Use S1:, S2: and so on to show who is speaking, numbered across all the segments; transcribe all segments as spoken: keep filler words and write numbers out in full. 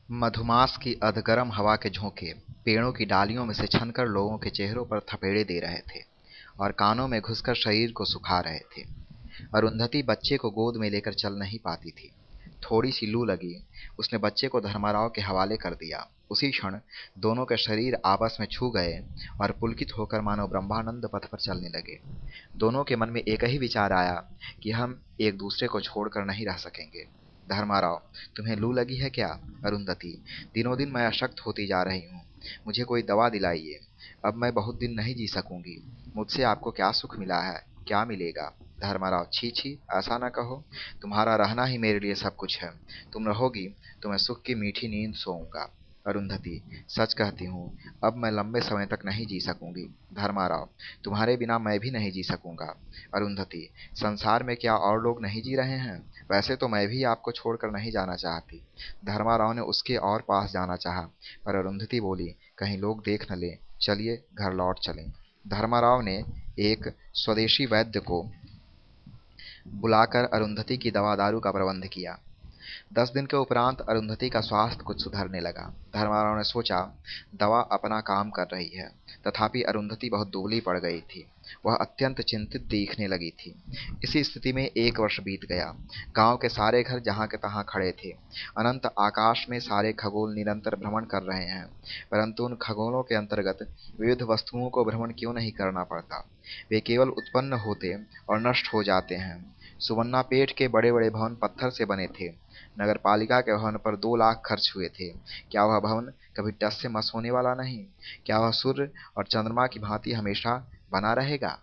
S1: मधुमास की अधगर्म हवा के झोंके पेड़ों की डालियों में से छनकर लोगों के चेहरों पर थपेड़े दे रहे थे और कानों में घुसकर शरीर को सुखा रहे थे। अरुंधति बच्चे को गोद में लेकर चल नहीं पाती थी। थोड़ी सी लू लगी, उसने बच्चे को धर्माराव के हवाले कर दिया। उसी क्षण दोनों के शरीर आपस में छू गए और पुलकित होकर मानो ब्रह्मानंद पथ पर चलने लगे। दोनों के मन में एक ही विचार आया कि हम एक दूसरे को छोड़कर नहीं रह सकेंगे। धर्माराव, तुम्हें लू लगी है क्या? अरुंधति, दिनों दिन मैं अशक्त होती जा रही हूँ, मुझे कोई दवा दिलाइए। अब मैं बहुत दिन नहीं जी सकूंगी। मुझसे आपको क्या सुख मिला है, क्या मिलेगा? धर्माराव, छी छी, ऐसा न कहो। तुम्हारा रहना ही मेरे लिए सब कुछ है। तुम रहोगी तो मैं सुख की मीठी नींद सोऊंगा। अरुंधति, सच कहती हूँ, अब मैं लंबे समय तक नहीं जी सकूंगी। धर्माराव, तुम्हारे बिना मैं भी नहीं जी सकूंगा। अरुंधति, संसार में क्या और लोग नहीं जी रहे हैं? वैसे तो मैं भी आपको छोड़कर नहीं जाना चाहती। धर्माराव ने उसके और पास जाना चाहा, पर अरुंधति बोली, कहीं लोग देख न लें, चलिए घर लौट चलें। धर्माराव ने एक स्वदेशी वैद्य को बुलाकर अरुंधति की दवा दारू का प्रबंध किया। दस दिन के उपरांत अरुंधति का स्वास्थ्य कुछ सुधरने लगा। धर्माराव ने सोचा, दवा अपना काम कर रही है, तथापि अरुंधति बहुत दुबली पड़ गई थी। वह अत्यंत चिंतित दिखने लगी थी। इसी स्थिति में एक वर्ष बीत गया। गांव के सारे घर जहां के तहां खड़े थे। अनंत आकाश में सारे खगोल निरंतर भ्रमण कर रहे हैं, परंतु उन खगोलों के अंतर्गत विविध वस्तुओं को भ्रमण क्यों नहीं करना पड़ता? वे केवल उत्पन्न होते और नष्ट हो जाते हैं। सुवन्ना पेट के बड़े बड़े भवन पत्थर से बने थे। नगरपालिका के भवन पर दो लाख खर्च हुए थे। क्या वह भवन कभी टस से मस होने वाला नहीं? क्या वह सूर्य और चंद्रमा की भांति हमेशा बना रहेगा?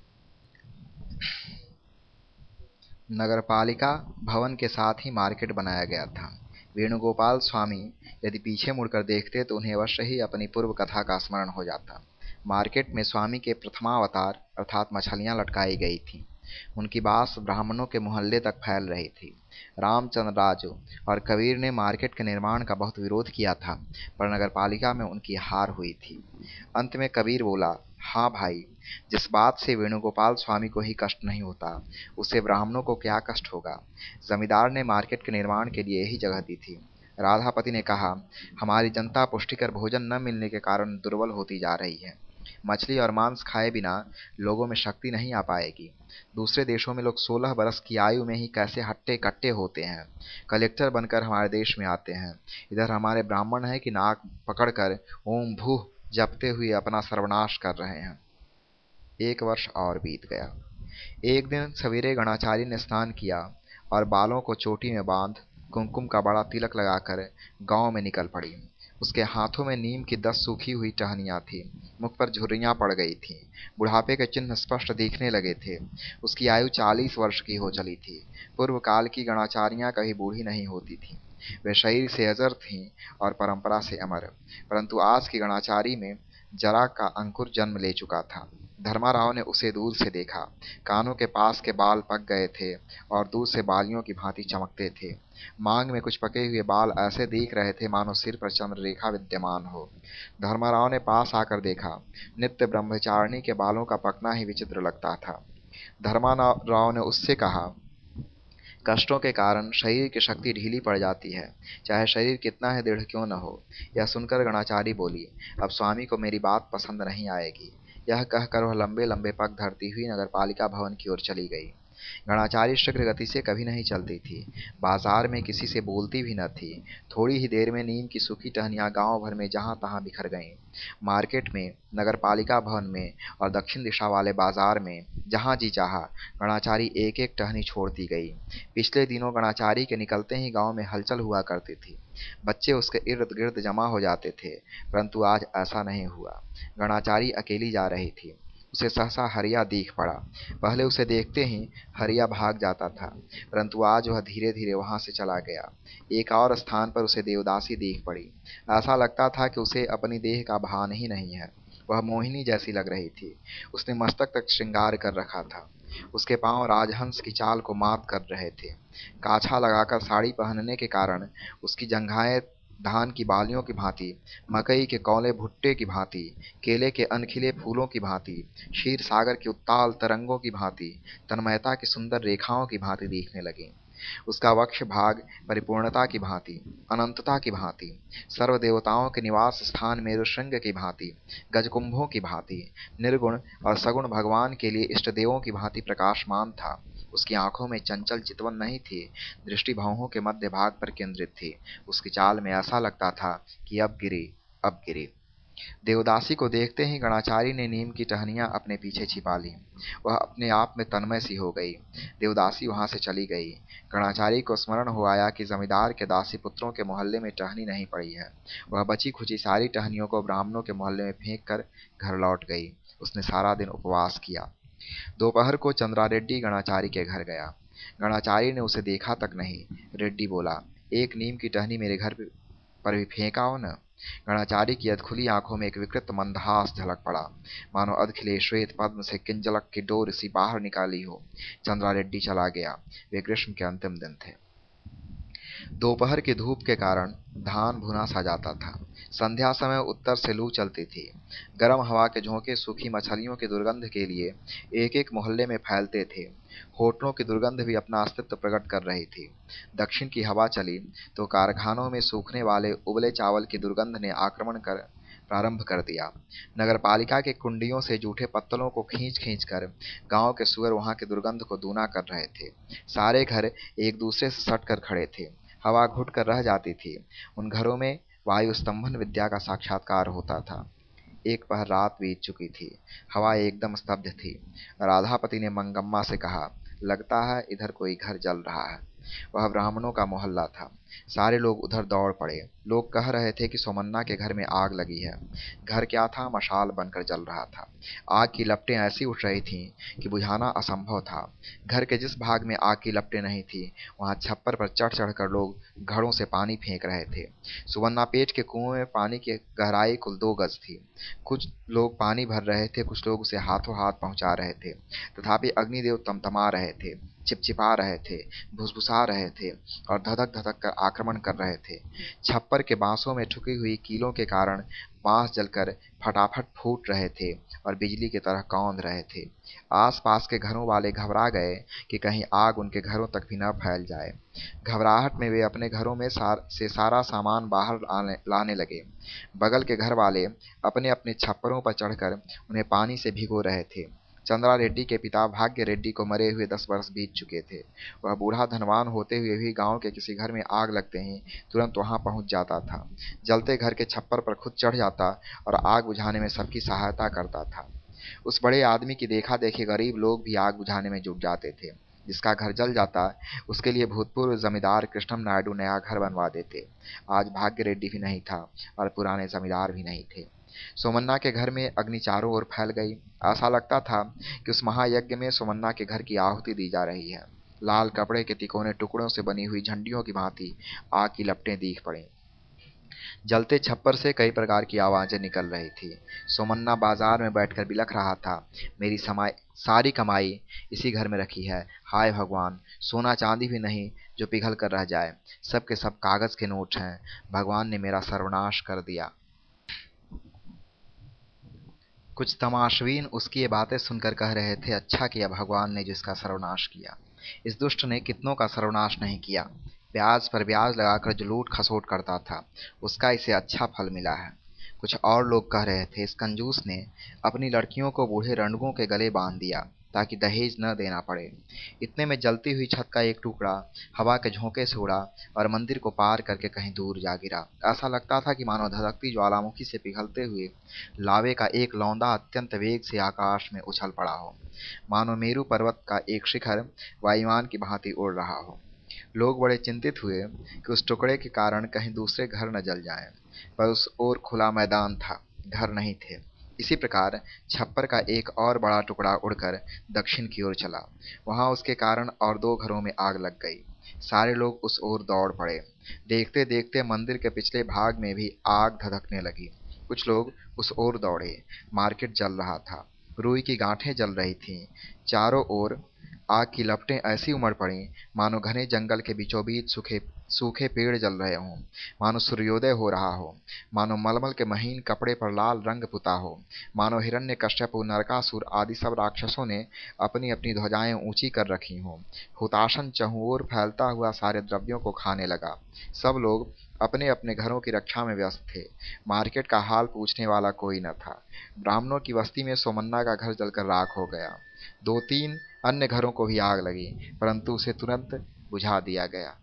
S1: नगरपालिका भवन के साथ ही मार्केट बनाया गया था। वेणुगोपाल स्वामी यदि पीछे मुड़कर देखते तो उन्हें अवश्य ही अपनी पूर्व कथा का स्मरण हो जाता। मार्केट में स्वामी के प्रथमावतार अर्थात मछलियां लटकाई गई थीं। उनकी बात ब्राह्मणों के मोहल्ले तक फैल रही थी। रामचंद्र राजू और कबीर ने मार्केट के निर्माण का बहुत विरोध किया था, पर नगरपालिका में उनकी हार हुई थी। अंत में कबीर बोला, हाँ भाई, जिस बात से वेणुगोपाल स्वामी को ही कष्ट नहीं होता, उससे ब्राह्मणों को क्या कष्ट होगा। जमींदार ने मार्केट के निर्माण के लिए यही जगह दी थी। राधापति ने कहा, हमारी जनता पुष्टिकर भोजन न मिलने के कारण दुर्बल होती जा रही है। मछली और मांस खाए बिना लोगों में शक्ति नहीं आ पाएगी। दूसरे देशों में लोग सोलह बरस की आयु में ही कैसे हट्टे कट्टे होते हैं, कलेक्टर बनकर हमारे देश में आते हैं। इधर हमारे ब्राह्मण हैं कि नाक पकड़कर ओम भूः जपते हुए अपना सर्वनाश कर रहे हैं। एक वर्ष और बीत गया। एक दिन सवेरे गणाचारी ने स्नान किया और बालों को चोटी में बांध कुमकुम का बड़ा तिलक लगाकर गांव में निकल पड़ी। उसके हाथों में नीम की दस सूखी हुई टहनियां थी। मुख पर झुर्रियां पड़ गई थीं। बुढ़ापे के चिन्ह स्पष्ट दिखने लगे थे। उसकी आयु चालीस वर्ष की हो चली थी। पूर्व काल की गणाचारियां कभी बूढ़ी नहीं होती थीं। वे शरीर से अजर थीं और परंपरा से अमर, परंतु आज की गणाचारी में जरा का अंकुर जन्म ले चुका था। धर्माराव ने उसे दूर से देखा। कानों के पास के बाल पक गए थे और दूर से बालियों की भांति चमकते थे। मांग में कुछ पके हुए बाल ऐसे दिख रहे थे मानो सिर पर चंद्र रेखा विद्यमान हो। धर्माराव ने पास आकर देखा। नित्य ब्रह्मचारिणी के बालों का पकना ही विचित्र लगता था। धर्माराव ने उससे कहा, कष्टों के कारण शरीर की शक्ति ढीली पड़ जाती है, चाहे शरीर कितना ही दृढ़ क्यों न हो। यह सुनकर गणाचारी बोली, अब स्वामी को मेरी बात पसंद नहीं आएगी। यह कहकर वह लंबे लंबे पग धरती हुई नगरपालिका भवन की ओर चली गई। गणाचारी शीघ्र गति से कभी नहीं चलती थी। बाजार में किसी से बोलती भी न थी। थोड़ी ही देर में नीम की सूखी टहनियां गांव भर में जहां तहां बिखर गईं। मार्केट में, नगरपालिका भवन में और दक्षिण दिशा वाले बाजार में जहां जी चाहा गणाचारी एक एक टहनी छोड़ती गई। पिछले दिनों गणाचारी के निकलते ही गांव में हलचल हुआ करती थी। बच्चे उसके इर्द गिर्द जमा हो जाते थे, परंतु आज ऐसा नहीं हुआ। गणाचारी अकेली जा रही थी। उसे सहसा हरिया दिख पड़ा। पहले उसे देखते ही हरिया भाग जाता था, परंतु आज वह धीरे धीरे वहां से चला गया। एक और स्थान पर उसे देवदासी दिख पड़ी। ऐसा लगता था कि उसे अपनी देह का भान ही नहीं है। वह मोहिनी जैसी लग रही थी। उसने मस्तक तक श्रृंगार कर रखा था। उसके पांव राजहंस की चाल को मात कर रहे थे। काछा लगाकर साड़ी पहनने के कारण उसकी जंघाएं धान की बालियों की भांति, मकई के कौले भुट्टे की भांति, केले के अनखिले फूलों की भांति, क्षीर सागर के उत्ताल तरंगों की भांति, तन्मयता की सुंदर रेखाओं की भांति दिखने लगी। उसका वक्ष भाग परिपूर्णता की भांति, अनंतता की भांति, सर्व देवताओं के निवास स्थान मेरुशृंग की भांति, गजकुंभों की भांति, निर्गुण और सगुण भगवान के लिए इष्ट देवों की भांति प्रकाशमान था। उसकी आंखों में चंचल चितवन नहीं थी, दृष्टि भौहों के मध्य भाग पर केंद्रित थी। उसकी चाल में ऐसा लगता था कि अब गिरी, अब गिरी। देवदासी को देखते ही गणाचारी ने नीम की टहनियां अपने पीछे छिपा ली। वह अपने आप में तन्मय सी हो गई। देवदासी वहां से चली गई। गणाचारी को स्मरण हो आया कि जमींदार के दासी पुत्रों के मोहल्ले में टहनी नहीं पड़ी है। वह बची खुची सारी टहनियों को ब्राह्मणों के मोहल्ले में फेंक कर घर लौट गई। उसने सारा दिन उपवास किया। दोपहर को चंद्रा रेड्डी गणाचारी के घर गया। गणाचारी ने उसे देखा तक नहीं। रेड्डी बोला, एक नीम की टहनी मेरे घर पर भी फेंक आओ न। गणाचारी की अधखुली आंखों में एक विकृत मंदहास झलक पड़ा, मानो अधखिले श्वेत पद्म से किंजलक की डोर सी बाहर निकाली हो। चंद्रा रेड्डी चला गया। वे ग्रीष्म के अंतिम दिन थे। दोपहर की धूप के कारण धान भुना सा जाता था। संध्या समय उत्तर से लू चलती थी। गर्म हवा के झोंके सूखी मछलियों की दुर्गंध के लिए एक एक मोहल्ले में फैलते थे। होटलों की दुर्गंध भी अपना अस्तित्व प्रकट कर रही थी। दक्षिण की हवा चली तो कारखानों में सूखने वाले उबले चावल की दुर्गंध ने आक्रमण कर प्रारंभ कर दिया। नगरपालिका के कुंडियों से जूठे पत्तलों को खींच खींच कर गांव के सुअर वहां की दुर्गंध को दूना कर रहे थे। सारे घर एक दूसरे से सट कर खड़े थे। हवा घुट कर रह जाती थी। उन घरों में वायु स्तंभन विद्या का साक्षात्कार होता था। एक पहर रात बीत चुकी थी। हवा एकदम स्तब्ध थी। राधापति ने मंगम्मा से कहा, लगता है इधर कोई घर जल रहा है। वह ब्राह्मणों का मोहल्ला था। सारे लोग उधर दौड़ पड़े। लोग कह रहे थे कि सोमन्ना के घर में आग लगी है। घर क्या था, मशाल बनकर जल रहा था। आग की लपटें ऐसी उठ रही थीं कि बुझाना असंभव था। घर के जिस भाग में आग की लपटें नहीं थी, वहां छप्पर पर चढ़ चढ़ कर लोग घड़ों से पानी फेंक रहे थे। सुवन्ना पेट के कुएं में पानी की गहराई कुल दो गज थी। कुछ लोग पानी भर रहे थे, कुछ लोग उसे हाथों हाथ पहुंचा रहे थे। तथापि अग्निदेव तमतमा रहे थे, चिपचिपा रहे थे, भुसभुसा रहे थे और धधक धधक कर आक्रमण कर रहे थे। छप्पर के बांसों में ठुकी हुई कीलों के कारण बांस जलकर फटाफट फूट रहे थे और बिजली की तरह कौंध रहे थे। आसपास के घरों वाले घबरा गए कि कहीं आग उनके घरों तक भी न फैल जाए। घबराहट में वे अपने घरों में सार, से सारा सामान बाहर लाने, लाने लगे। बगल के घर वाले अपने अपने छप्परों पर चढ़कर उन्हें पानी से भिगो रहे थे। चंद्रा रेड्डी के पिता भाग्य रेड्डी को मरे हुए दस वर्ष बीत चुके थे। वह बूढ़ा धनवान होते हुए भी गांव के किसी घर में आग लगते ही तुरंत वहां पहुंच जाता था। जलते घर के छप्पर पर खुद चढ़ जाता और आग बुझाने में सबकी सहायता करता था। उस बड़े आदमी की देखा देखी गरीब लोग भी आग बुझाने में जुट जाते थे। जिसका घर जल जाता उसके लिए भूतपूर्व जमींदार कृष्णम नायडू नया घर बनवा देते। आज भाग्य रेड्डी भी नहीं था और पुराने जमींदार भी नहीं थे। सोमन्ना के घर में अग्नि चारों ओर फैल गई। ऐसा लगता था कि उस महायज्ञ में सोमन्ना के घर की आहुति दी जा रही है। लाल कपड़े के तिकोने टुकड़ों से बनी हुई झंडियों की भांति आग की लपटें दिख पड़ी। जलते छप्पर से कई प्रकार की आवाजें निकल रही थी। सोमन्ना बाजार में बैठकर बिलख रहा था, मेरी समाई सारी कमाई इसी घर में रखी है। हाय भगवान, सोना चांदी भी नहीं जो पिघल कर रह जाए। सब के सब कागज के नोट हैं। भगवान ने मेरा सर्वनाश कर दिया। कुछ तमाशबीन उसकी ये बातें सुनकर कह रहे थे, अच्छा किया भगवान ने जिसका सर्वनाश किया। इस दुष्ट ने कितनों का सर्वनाश नहीं किया। ब्याज पर ब्याज लगाकर जो लूट खसोट करता था, उसका इसे अच्छा फल मिला है। कुछ और लोग कह रहे थे, इस कंजूस ने अपनी लड़कियों को बूढ़े रणुओं के गले बांध दिया ताकि दहेज न देना पड़े। इतने में जलती हुई छत का एक टुकड़ा हवा के झोंके से उड़ा और मंदिर को पार करके कहीं दूर जा गिरा। ऐसा लगता था कि मानो धधकती ज्वालामुखी से पिघलते हुए लावे का एक लौंदा अत्यंत वेग से आकाश में उछल पड़ा हो, मानो मेरू पर्वत का एक शिखर वायुयान की भांति उड़ रहा हो। लोग बड़े चिंतित हुए कि उस टुकड़े के कारण कहीं दूसरे घर न जल जाएं, पर उस ओर खुला मैदान था, घर नहीं थे। इसी प्रकार छप्पर का एक और बड़ा टुकड़ा उड़कर दक्षिण की ओर चला। वहां उसके कारण और दो घरों में आग लग गई। सारे लोग उस ओर दौड़ पड़े। देखते देखते मंदिर के पिछले भाग में भी आग धधकने लगी। कुछ लोग उस ओर दौड़े। मार्केट जल रहा था। रुई की गांठें जल रही थीं। चारों ओर आग की लपटें ऐसी उमड़ पड़ीं मानो घने जंगल के बीचों बीच सूखे सूखे पेड़ जल रहे हों, मानो सूर्योदय हो रहा हो, मानो मलमल के महीन कपड़े पर लाल रंग पुता हो, मानो हिरण्यकश्यप, नरकासुर आदि सब राक्षसों ने अपनी अपनी ध्वजाएं ऊंची कर रखी हों। हुताशन चहुं ओर फैलता हुआ सारे द्रव्यों को खाने लगा। सब लोग अपने अपने घरों की रक्षा में व्यस्त थे। मार्केट का हाल पूछने वाला कोई न था। ब्राह्मणों की बस्ती में सोमन्ना का घर जलकर राख हो गया। दो तीन अन्य घरों को भी आग लगी, परंतु उसे तुरंत बुझा दिया गया।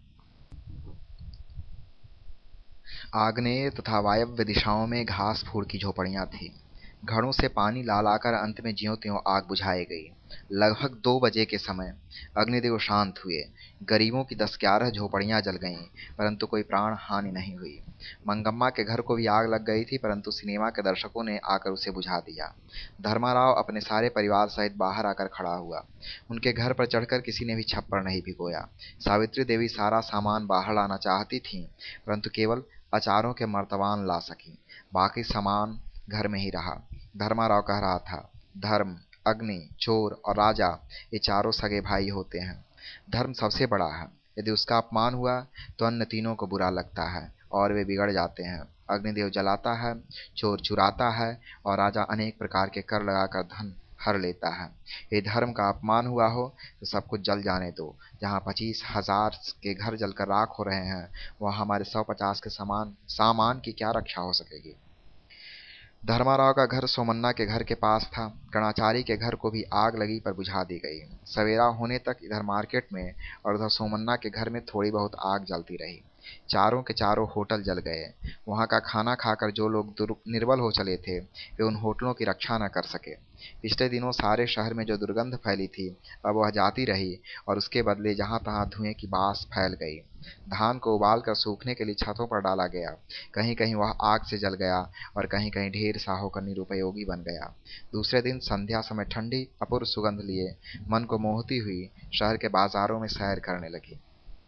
S1: आग्नेय तथा वायव्य दिशाओं में घास फूस की झोपड़ियां थीं। घड़ों से पानी ला लाकर अंत में ज्यों त्यों आग बुझाई गई। लगभग दो बजे के समय अग्निदेव शांत हुए। गरीबों की दस ग्यारह झोपड़ियां जल गईं, परंतु कोई प्राण हानि नहीं हुई। मंगम्मा के घर को भी आग लग गई थी, परंतु सिनेमा के दर्शकों ने आकर उसे बुझा दिया। धर्माराव अपने सारे परिवार सहित बाहर आकर खड़ा हुआ। उनके घर पर चढ़कर किसी ने भी छप्पर नहीं भिगोया। सावित्री देवी सारा सामान बाहर लाना चाहती थीं, परंतु केवल अचारों के मर्तबान ला सकी। बाकी सामान घर में ही रहा। धर्माराव कह रहा था, धर्म, अग्नि, चोर और राजा ये चारों सगे भाई होते हैं। धर्म सबसे बड़ा है। यदि उसका अपमान हुआ तो अन्य तीनों को बुरा लगता है और वे बिगड़ जाते हैं। अग्निदेव जलाता है, चोर चुराता है और राजा अनेक प्रकार के कर लगाकर धन हर लेता है। यदि धर्म का अपमान हुआ हो तो सब कुछ जल जाने दो। जहाँ पच्चीस हजार के घर जलकर राख हो रहे हैं, वहाँ हमारे सौ पचास के समान सामान की क्या रक्षा हो सकेगी। धर्माराव का घर सोमन्ना के घर के पास था। गणाचारी के घर को भी आग लगी पर बुझा दी गई। सवेरा होने तक इधर मार्केट में और उधर सोमन्ना के घर में थोड़ी बहुत आग जलती रही। चारों के चारों होटल जल गए। वहां का खाना खाकर जो लोग निर्बल हो चले थे, वे उन होटलों की रक्षा न कर सके। पिछले दिनों सारे शहर में जो दुर्गंध फैली थी, अब वह जाती रही और उसके बदले जहां तहां धुएं की बास फैल गई। धान को उबाल कर सूखने के लिए छतों पर डाला गया। कहीं कहीं वह आग से जल गया और कहीं कहीं ढेर सा होकर निरुपयोगी बन गया। दूसरे दिन संध्या समय ठंडी अपूर्व सुगंध लिए मन को मोहती हुई शहर के बाजारों में सैर करने लगी।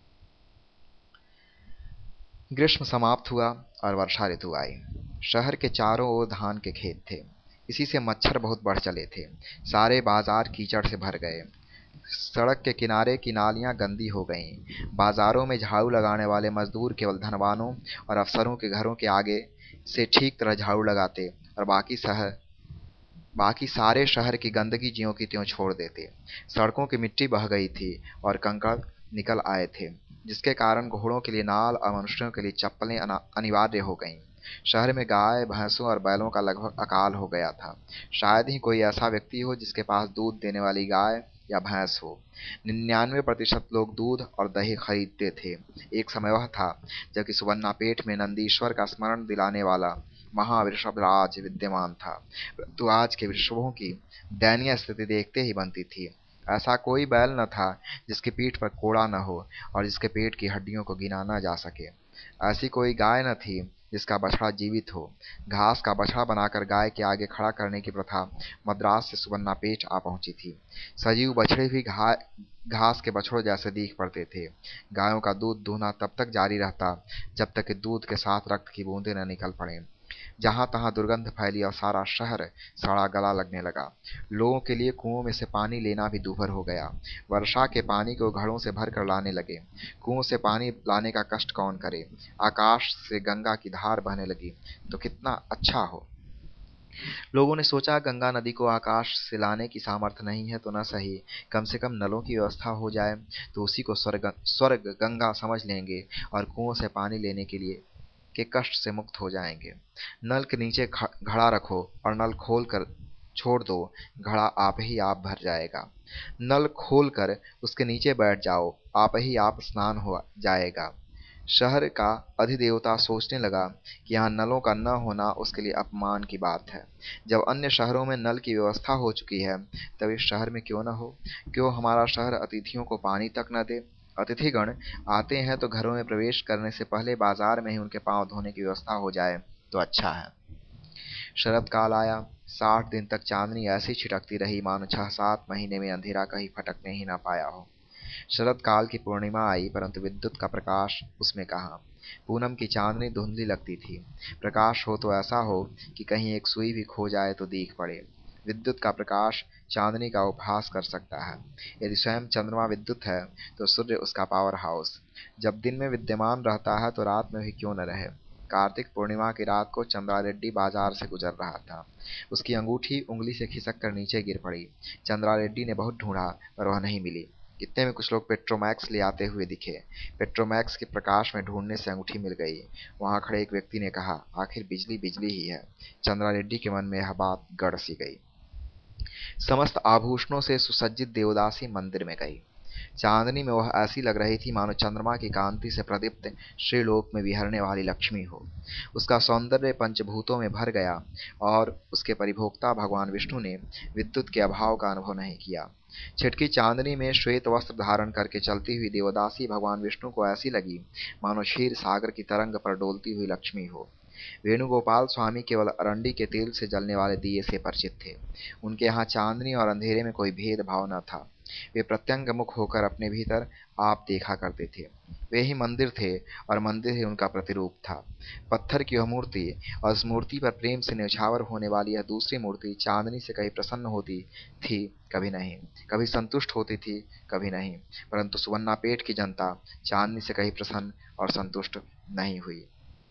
S1: ग्रीष्म समाप्त हुआ और वर्षा ऋतु आई। शहर के चारों ओर धान के खेत थे। इसी से मच्छर बहुत बढ़ चले थे। सारे बाजार कीचड़ से भर गए। सड़क के किनारे की नालियां गंदी हो गईं। बाजारों में झाड़ू लगाने वाले मजदूर केवल धनवानों और अफसरों के घरों के आगे से ठीक तरह झाड़ू लगाते और बाकी शहर बाकी सारे शहर की गंदगी ज्यों की त्यों छोड़ देते। सड़कों की मिट्टी बह गई थी और कंकड़ निकल आए थे, जिसके कारण घोड़ों के लिए नाल और मनुष्यों के लिए चप्पलें अनिवार्य हो गईं। शहर में गाय, भैंसों और बैलों का लगभग अकाल हो गया था। शायद ही कोई ऐसा व्यक्ति हो जिसके पास दूध देने वाली गाय या भैंस हो। निन्यानवे प्रतिशत लोग दूध और दही खरीदते थे। एक समय वह था जबकि सुवर्णापेट में नंदीश्वर का स्मरण दिलाने वाला महावृषभराज विद्यमान था, परंतु आज के वृषभों की दयनीय स्थिति देखते ही बनती थी। ऐसा कोई बैल न था जिसकी पीठ पर कोड़ा न हो और जिसके पेट की हड्डियों को गिना न जा सके। ऐसी कोई गाय न थी जिसका बछड़ा जीवित हो। घास का बछड़ा बनाकर गाय के आगे खड़ा करने की प्रथा मद्रास से सुवर्णापेट आ पहुंची थी। सजीव बछड़े भी घा, घास के बछड़ों जैसे दिख पड़ते थे। गायों का दूध दूहना तब तक जारी रहता जब तक कि दूध के साथ रक्त की बूंदें न निकल पड़े। जहां तहां दुर्गंध फैली और सारा शहर सड़ा गला लगने लगा। लोगों के लिए कुओं में से पानी लेना भी दूभर हो गया। वर्षा के पानी को घड़ों से भर कर लाने लगे। कुओं से पानी लाने का कष्ट कौन करे। आकाश से गंगा की धार बहने लगी तो कितना अच्छा हो। लोगों ने सोचा, गंगा नदी को आकाश से लाने की सामर्थ्य नहीं है तो न सही, कम से कम नलों की व्यवस्था हो जाए तो उसी को स्वर्ग स्वर्ग गंगा समझ लेंगे और कुओं से पानी लेने के लिए के कष्ट से मुक्त हो जाएंगे। नल के नीचे घड़ा रखो और नल खोल कर छोड़ दो, घड़ा आप ही आप भर जाएगा। नल खोलकर उसके नीचे बैठ जाओ, आप ही आप स्नान हो जाएगा। शहर का अधिदेवता सोचने लगा कि यहाँ नलों का न होना उसके लिए अपमान की बात है। जब अन्य शहरों में नल की व्यवस्था हो चुकी है, तब इस शहर में क्यों न हो। क्यों हमारा शहर अतिथियों को पानी तक न दे। अतिथिगण आते हैं तो घरों में प्रवेश करने से पहले बाजार में ही उनके पांव धोने की व्यवस्था हो जाए तो अच्छा है। शरद काल आया। साठ दिन तक चांदनी ऐसी छिटकती रही मानो छह सात महीने में अंधेरा कहीं फटकने ही न पाया हो। शरद काल की पूर्णिमा आई, परंतु विद्युत का प्रकाश उसमें कहाँ। पूनम की चांदनी धुंधली लगती थी। प्रकाश हो तो ऐसा हो कि कहीं एक सुई भी खो जाए तो दिख पड़े। विद्युत का प्रकाश चांदनी का उपहास कर सकता है। यदि स्वयं चंद्रमा विद्युत है तो सूर्य उसका पावर हाउस। जब दिन में विद्यमान रहता है तो रात में भी क्यों न रहे। कार्तिक पूर्णिमा की रात को चंद्रा रेड्डी बाजार से गुजर रहा था। उसकी अंगूठी उंगली से खिसक कर नीचे गिर पड़ी। चंद्रा रेड्डी ने बहुत ढूंढा पर वह नहीं मिली। इतने में कुछ लोग पेट्रोमैक्स ले आते हुए दिखे। पेट्रोमैक्स के प्रकाश में ढूंढने से अंगूठी मिल गई। वहां खड़े एक व्यक्ति ने कहा, आखिर बिजली बिजली ही है। चंद्रा रेड्डी के मन में यह बात गड़ सी गई। समस्त आभूषणों से सुसज्जित देवदासी मंदिर में गई। चांदनी में वह ऐसी लग रही थी मानो चंद्रमा की कांति से प्रदीप्त श्रीलोक में विहरने वाली लक्ष्मी हो। उसका सौंदर्य पंचभूतों में भर गया और उसके परिभोक्ता भगवान विष्णु ने विद्युत के अभाव का अनुभव नहीं किया। छिटकी चांदनी में श्वेत वस्त्र धारण करके चलती हुई देवदासी भगवान विष्णु को ऐसी लगी मानो क्षीर सागर की तरंग पर डोलती हुई लक्ष्मी हो। वेणुगोपाल स्वामी केवल अरंडी के तेल से जलने वाले दिए से परिचित थे। उनके यहाँ चांदनी और अंधेरे में कोई भेदभाव न था। वे प्रत्यंग मुख होकर अपने भीतर आप देखा करते थे। वे ही मंदिर थे और मंदिर ही उनका प्रतिरूप था। पत्थर की वह मूर्ति और उस मूर्ति पर प्रेम से न्यौछावर होने वाली यह दूसरी मूर्ति चांदनी से कभी प्रसन्न होती थी, कभी नहीं। कभी संतुष्ट होती थी, कभी नहीं। परंतु सुवर्णापेट की जनता चांदनी से कहीं प्रसन्न और संतुष्ट नहीं हुई।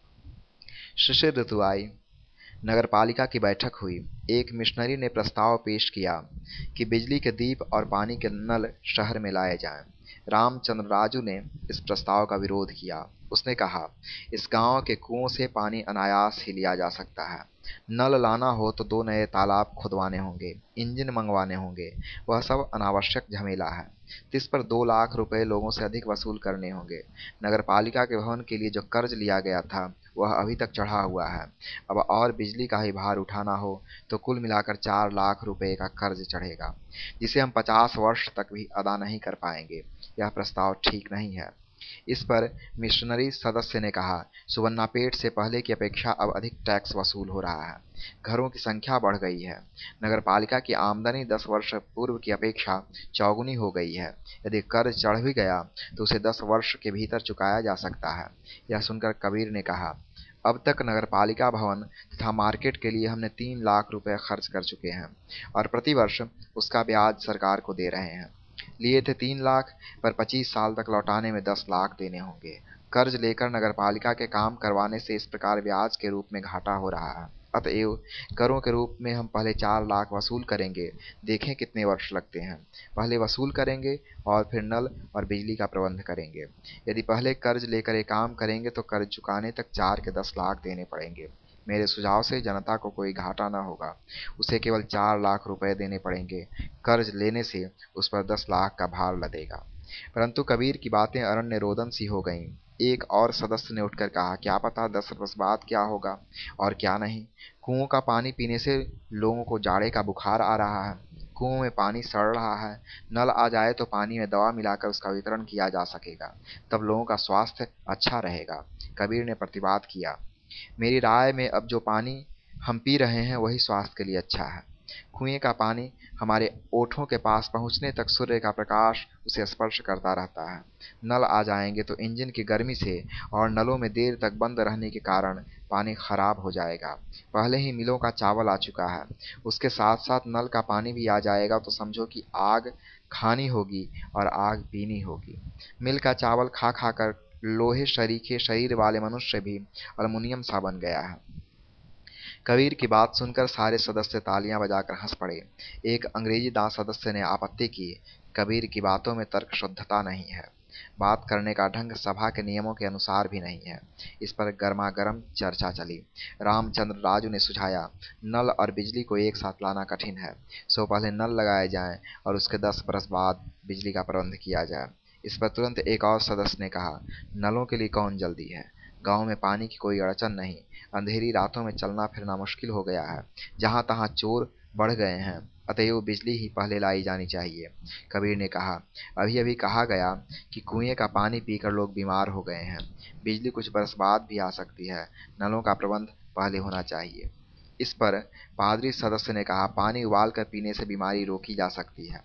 S1: शिशिर ऋतु आई। नगरपालिका की बैठक हुई। एक मिशनरी ने प्रस्ताव पेश किया कि बिजली के दीप और पानी के नल शहर में लाए जाएं। रामचंद्र राजू ने इस प्रस्ताव का विरोध किया। उसने कहा, इस गांव के कुओं से पानी अनायास ही लिया जा सकता है। नल लाना हो तो दो नए तालाब खुदवाने होंगे, इंजन मंगवाने होंगे। वह सब अनावश्यक झमेला है। इस पर दो लाख रुपए लोगों से अधिक वसूल करने होंगे। नगरपालिका के भवन के लिए जो कर्ज लिया गया था वह अभी तक चढ़ा हुआ है। अब और बिजली का ही भार उठाना हो तो कुल मिलाकर चार लाख रुपए का कर्ज चढ़ेगा, जिसे हम पचास वर्ष तक भी अदा नहीं कर पाएंगे। यह प्रस्ताव ठीक नहीं है। इस पर मिशनरी सदस्य ने कहा, सुवर्णापेट से पहले की अपेक्षा अब अधिक टैक्स वसूल हो रहा है। घरों की संख्या बढ़ गई है। नगरपालिका की आमदनी दस वर्ष पूर्व की अपेक्षा चौगुनी हो गई है। यदि कर्ज चढ़ भी गया तो उसे दस वर्ष के भीतर चुकाया जा सकता है। यह सुनकर कबीर ने कहा, अब तक नगरपालिका भवन तथा मार्केट के लिए हमने तीन लाख रुपए खर्च कर चुके हैं और प्रतिवर्ष उसका ब्याज सरकार को दे रहे हैं। लिए थे तीन लाख, पर पच्चीस साल तक लौटाने में दस लाख देने होंगे। कर्ज लेकर नगरपालिका के काम करवाने से इस प्रकार ब्याज के रूप में घाटा हो रहा है। अतएव करों के रूप में हम पहले चार लाख वसूल करेंगे, देखें कितने वर्ष लगते हैं। पहले वसूल करेंगे और फिर नल और बिजली का प्रबंध करेंगे। यदि पहले कर्ज लेकर ये काम करेंगे तो कर्ज चुकाने तक चार के दस लाख देने पड़ेंगे। मेरे सुझाव से जनता को कोई घाटा न होगा, उसे केवल चार लाख रुपए देने पड़ेंगे। कर्ज लेने से उस पर दस लाख का भार लदेगा। परंतु कबीर की बातें अरण्य रोदन सी हो गईं। एक और सदस्य ने उठकर कहा, क्या पता दस वर्ष बाद क्या होगा और क्या नहीं। कुओं का पानी पीने से लोगों को जाड़े का बुखार आ रहा है। कुओं में पानी सड़ रहा है। नल आ जाए तो पानी में दवा मिलाकर उसका वितरण किया जा सकेगा, तब लोगों का स्वास्थ्य अच्छा रहेगा। कबीर ने प्रतिवाद किया, मेरी राय में अब जो पानी हम पी रहे हैं वही स्वास्थ्य के लिए अच्छा है। कुएं का पानी हमारे ओठों के पास पहुंचने तक सूर्य का प्रकाश उसे स्पर्श करता रहता है। नल आ जाएंगे तो इंजन की गर्मी से और नलों में देर तक बंद रहने के कारण पानी खराब हो जाएगा। पहले ही मिलों का चावल आ चुका है, उसके साथ साथ नल का पानी भी आ जाएगा तो समझो कि आग खानी होगी और आग पीनी होगी। मिल का चावल खा खा कर लोहे शरीके शरीर वाले मनुष्य भी अल्मुनियम सा बन गया है। कबीर की बात सुनकर सारे सदस्य तालियां बजाकर हंस पड़े। एक अंग्रेजी दास सदस्य ने आपत्ति की, कबीर की बातों में तर्क शुद्धता नहीं है। बात करने का ढंग सभा के नियमों के अनुसार भी नहीं है। इस पर गर्मागर्म चर्चा चली। रामचंद्र राजू ने सुझाया, नल और बिजली को एक साथ लाना कठिन है, सो पहले नल लगाए जाएं और उसके दस बरस बाद बिजली का प्रबंध किया जाए। इस पर तुरंत एक और सदस्य ने कहा, नलों के लिए कौन जल्दी है, गांव में पानी की कोई अड़चन नहीं। अंधेरी रातों में चलना फिरना मुश्किल हो गया है। जहां तहां चोर बढ़ गए हैं, अतएव बिजली ही पहले लाई जानी चाहिए। कबीर ने कहा, अभी अभी कहा गया कि कुएं का पानी पीकर लोग बीमार हो गए हैं। बिजली कुछ बरस बाद भी आ सकती है। नलों का प्रबंध पहले होना चाहिए। इस पर पादरी सदस्य ने कहा, पानी उबाल कर पीने से बीमारी रोकी जा सकती है,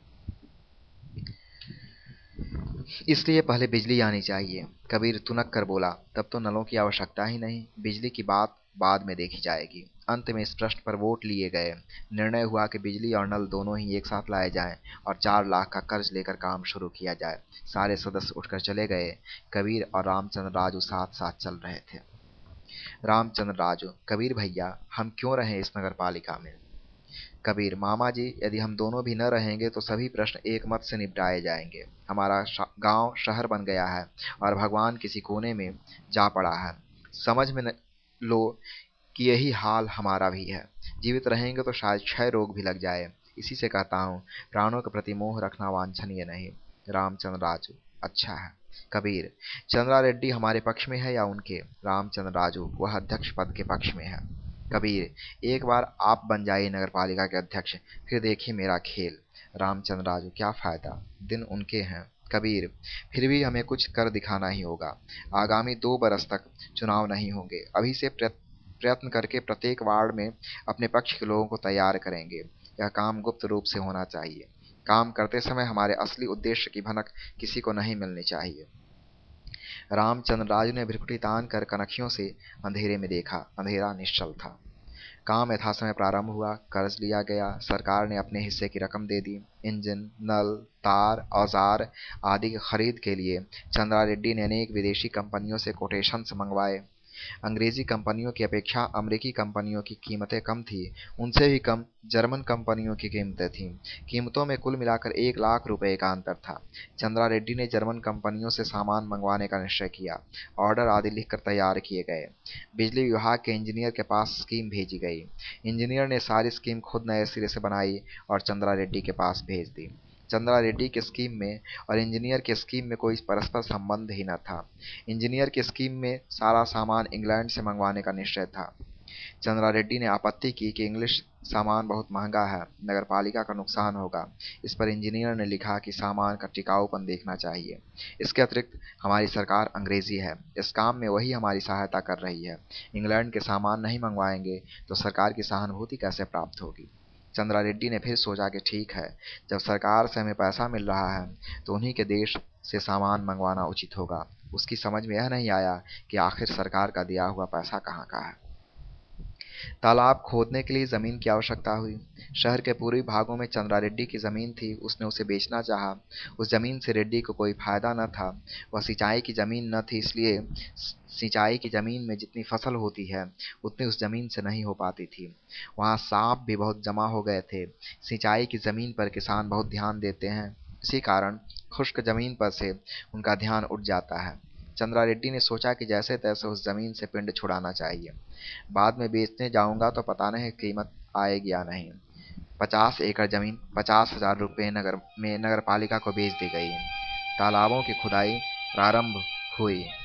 S1: इसलिए पहले बिजली आनी चाहिए। कबीर तुनक कर बोला, तब तो नलों की आवश्यकता ही नहीं, बिजली की बात बाद में देखी जाएगी। अंत में इस प्रश्न पर वोट लिए गए। निर्णय हुआ कि बिजली और नल दोनों ही एक साथ लाए जाएं और चार लाख का कर्ज लेकर काम शुरू किया जाए। सारे सदस्य उठकर चले गए। कबीर और रामचंद्र राजू साथ साथ चल रहे थे। रामचंद्र राजू: कबीर भैया, हम क्यों रहें इस नगर पालिका में? कबीर: मामा जी, यदि हम दोनों भी न रहेंगे तो सभी प्रश्न एक मत से निपटाए जाएंगे। हमारा गांव शहर बन गया है और भगवान किसी कोने में जा पड़ा है। समझ में न लो कि यही हाल हमारा भी है। जीवित रहेंगे तो शायद क्षय रोग भी लग जाए। इसी से कहता हूँ, प्राणों के प्रति मोह रखना वांछनीय नहीं। रामचंद्र राजू: अच्छा है। कबीर: चंद्रा रेड्डी हमारे पक्ष में है या उनके? रामचंद्र राजू: वह अध्यक्ष पद के पक्ष में है। कबीर: एक बार आप बन जाइए नगर पालिका के अध्यक्ष, फिर देखिए मेरा खेल। रामचंद्र राजू: क्या फायदा, दिन उनके हैं। कबीर: फिर भी हमें कुछ कर दिखाना ही होगा। आगामी दो बरस तक चुनाव नहीं होंगे। अभी से प्रयत्न करके प्रत्येक वार्ड में अपने पक्ष के लोगों को तैयार करेंगे। यह काम गुप्त रूप से होना चाहिए। काम करते समय हमारे असली उद्देश्य की भनक किसी को नहीं मिलनी चाहिए। रामचंद्र राजू ने भ्रिकुटी तान कर कनखियों से अंधेरे में देखा। अंधेरा निश्चल था। काम यथासमय प्रारंभ हुआ। कर्ज लिया गया। सरकार ने अपने हिस्से की रकम दे दी। इंजन, नल, तार, औजार आदि की खरीद के लिए चंद्रा रेड्डी ने अनेक विदेशी कंपनियों से कोटेशंस मंगवाए। अंग्रेजी कंपनियों की अपेक्षा अमेरिकी कंपनियों की कीमतें कम थी। उनसे भी कम जर्मन कंपनियों की कीमतें थीं। कीमतों में कुल मिलाकर एक लाख रुपए का अंतर था। चंद्रा रेड्डी ने जर्मन कंपनियों से सामान मंगवाने का निश्चय किया। ऑर्डर आदि लिखकर तैयार किए गए। बिजली विभाग के इंजीनियर के पास स्कीम भेजी गई। इंजीनियर ने सारी स्कीम खुद नए सिरे से बनाई और चंद्रा रेड्डी के पास भेज दी। चंद्रा रेड्डी की स्कीम में और इंजीनियर की स्कीम में कोई परस्पर संबंध ही न था। इंजीनियर की स्कीम में सारा सामान इंग्लैंड से मंगवाने का निश्चय था। चंद्रा रेड्डी ने आपत्ति की कि इंग्लिश सामान बहुत महंगा है, नगरपालिका का नुकसान होगा। इस पर इंजीनियर ने लिखा कि सामान का टिकाऊपन देखना चाहिए। इसके अतिरिक्त हमारी सरकार अंग्रेजी है। इस काम में वही हमारी सहायता कर रही है। इंग्लैंड के सामान नहीं मंगवाएंगे तो सरकार की सहानुभूति कैसे प्राप्त होगी? चंद्रा रेड्डी ने फिर सोचा कि ठीक है, जब सरकार से हमें पैसा मिल रहा है तो उन्हीं के देश से सामान मंगवाना उचित होगा। उसकी समझ में यह नहीं आया कि आखिर सरकार का दिया हुआ पैसा कहाँ का है। तालाब खोदने के लिए जमीन की आवश्यकता हुई। शहर के पूर्वी भागों में चंद्रा रेड्डी की जमीन थी। उसने उसे बेचना चाहा। उस जमीन से रेड्डी को कोई फायदा न था। वह सिंचाई की जमीन न थी, इसलिए सिंचाई की जमीन में जितनी फसल होती है उतनी उस जमीन से नहीं हो पाती थी। वहाँ सांप भी बहुत जमा हो गए थे। सिंचाई की जमीन पर किसान बहुत ध्यान देते हैं, इसी कारण खुश्क जमीन पर से उनका ध्यान उठ जाता है। चंद्रा रेड्डी ने सोचा कि जैसे तैसे उस जमीन से पिंड छुड़ाना चाहिए। बाद में बेचने जाऊंगा तो पता नहीं कीमत आएगी या नहीं। पचास एकड़ जमीन पचास हजार रुपये नगर में नगर पालिका को बेच दी गई। तालाबों की खुदाई प्रारंभ हुई।